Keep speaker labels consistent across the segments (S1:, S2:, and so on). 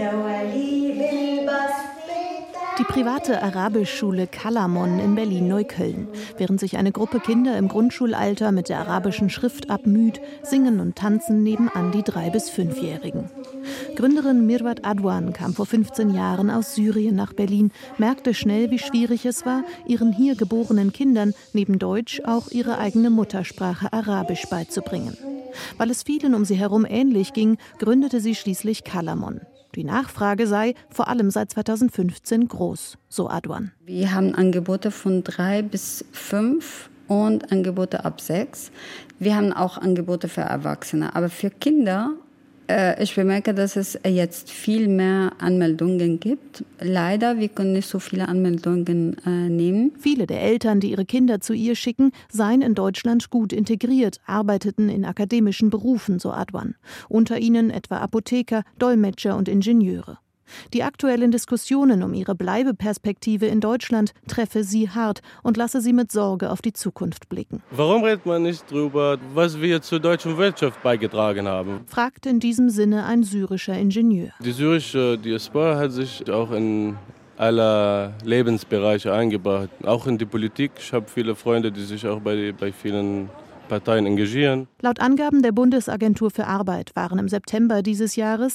S1: Die private Arabischschule Kalamon in Berlin-Neukölln. Während sich eine Gruppe Kinder im Grundschulalter mit der arabischen Schrift abmüht, singen und tanzen nebenan die 3- bis 5-Jährigen. Gründerin Mirwat Adwan kam vor 15 Jahren aus Syrien nach Berlin, merkte schnell, wie schwierig es war, ihren hier geborenen Kindern neben Deutsch auch ihre eigene Muttersprache Arabisch beizubringen. Weil es vielen um sie herum ähnlich ging, gründete sie schließlich Kalamon. Die Nachfrage sei vor allem seit 2015 groß, so Adwan.
S2: Wir haben Angebote von 3 bis 5 und Angebote ab 6. Wir haben auch Angebote für Erwachsene. Aber für Kinder, ich bemerke, dass es jetzt viel mehr Anmeldungen gibt. Leider, wir können nicht so viele Anmeldungen nehmen.
S1: Viele der Eltern, die ihre Kinder zu ihr schicken, seien in Deutschland gut integriert, arbeiteten in akademischen Berufen, so Adwan. Unter ihnen etwa Apotheker, Dolmetscher und Ingenieure. Die aktuellen Diskussionen um ihre Bleibeperspektive in Deutschland treffe sie hart und lasse sie mit Sorge auf die Zukunft blicken.
S3: Warum redet man nicht darüber, was wir zur deutschen Wirtschaft beigetragen haben?
S1: Fragt in diesem Sinne ein syrischer Ingenieur.
S3: Die syrische Diaspora hat sich auch in aller Lebensbereiche eingebracht, auch in die Politik. Ich habe viele Freunde, die sich auch bei vielen Parteien engagieren.
S1: Laut Angaben der Bundesagentur für Arbeit waren im September dieses Jahres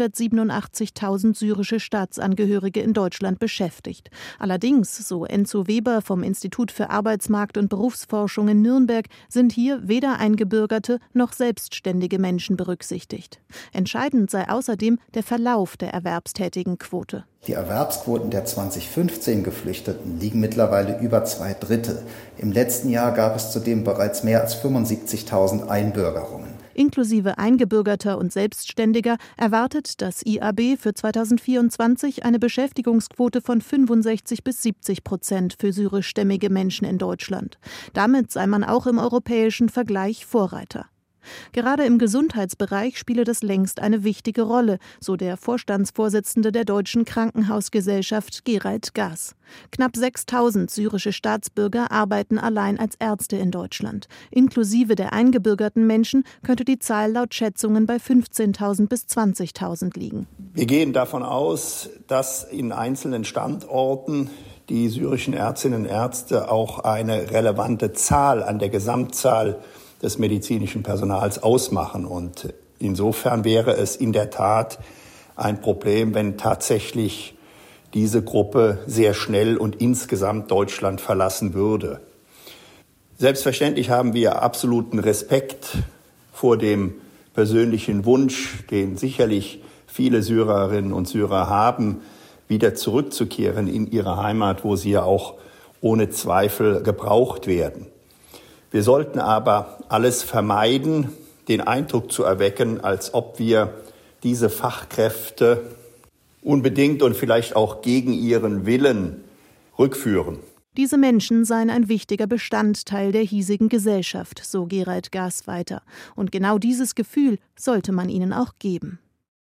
S1: 287.000 syrische Staatsangehörige in Deutschland beschäftigt. Allerdings, so Enzo Weber vom Institut für Arbeitsmarkt- und Berufsforschung in Nürnberg, sind hier weder eingebürgerte noch selbstständige Menschen berücksichtigt. Entscheidend sei außerdem der Verlauf der erwerbstätigen Quote.
S4: Die Erwerbsquoten der 2015 Geflüchteten liegen mittlerweile über 2/3. Im letzten Jahr gab es zudem bereits mehr als 75.000 Einbürgerungen.
S1: Inklusive Eingebürgerter und Selbstständiger erwartet das IAB für 2024 eine Beschäftigungsquote von 65 bis 70% für syrischstämmige Menschen in Deutschland. Damit sei man auch im europäischen Vergleich Vorreiter. Gerade im Gesundheitsbereich spiele das längst eine wichtige Rolle, so der Vorstandsvorsitzende der Deutschen Krankenhausgesellschaft Gerald Gaas. Knapp 6.000 syrische Staatsbürger arbeiten allein als Ärzte in Deutschland. Inklusive der eingebürgerten Menschen könnte die Zahl laut Schätzungen bei 15.000 bis 20.000 liegen.
S5: Wir gehen davon aus, dass in einzelnen Standorten die syrischen Ärztinnen und Ärzte auch eine relevante Zahl an der Gesamtzahl des medizinischen Personals ausmachen. Und insofern wäre es in der Tat ein Problem, wenn tatsächlich diese Gruppe sehr schnell und insgesamt Deutschland verlassen würde. Selbstverständlich haben wir absoluten Respekt vor dem persönlichen Wunsch, den sicherlich viele Syrerinnen und Syrer haben, wieder zurückzukehren in ihre Heimat, wo sie ja auch ohne Zweifel gebraucht werden. Wir sollten aber alles vermeiden, den Eindruck zu erwecken, als ob wir diese Fachkräfte unbedingt und vielleicht auch gegen ihren Willen rückführen.
S1: Diese Menschen seien ein wichtiger Bestandteil der hiesigen Gesellschaft, so Gerald Gaas weiter. Und genau dieses Gefühl sollte man ihnen auch geben.